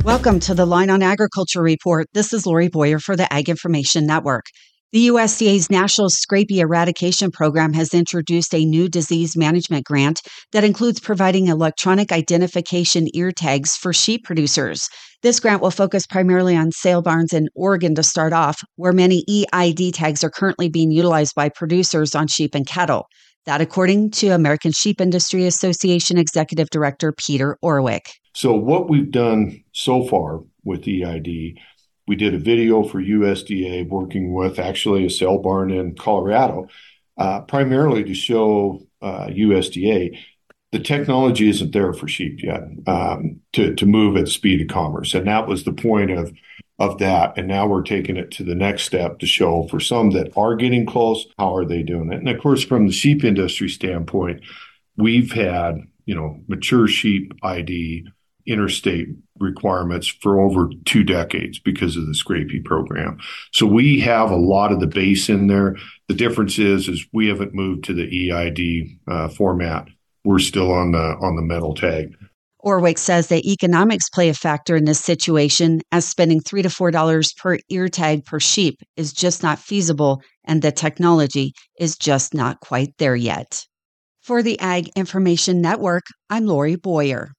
Welcome to the Line on Agriculture Report. This is Lori Boyer for the Ag Information Network. The USDA's National Scrapie Eradication Program has introduced a new disease management grant that includes providing electronic identification ear tags for sheep producers. This grant will focus primarily on sale barns in Oregon to start off, where many EID tags are currently being utilized by producers on sheep and cattle. That according to American Sheep Industry Association Executive Director Peter Orwick. So what we've done so far with EID, we did a video for USDA working with actually a sale barn in Colorado, primarily to show USDA the technology isn't there for sheep yet to move at the speed of commerce. And that was the point of that. And now we're taking it to the next step to show for some that are getting close, how are they doing it? And of course, from the sheep industry standpoint, we've had, mature sheep ID interstate requirements for over 2 decades because of the Scrapie program. So we have a lot of the base in there. The difference is we haven't moved to the EID format. We're still on the metal tag. Orwick says that economics play a factor in this situation, as spending $3 to $4 per ear tag per sheep is just not feasible, and the technology is just not quite there yet. For the Ag Information Network, I'm Lori Boyer.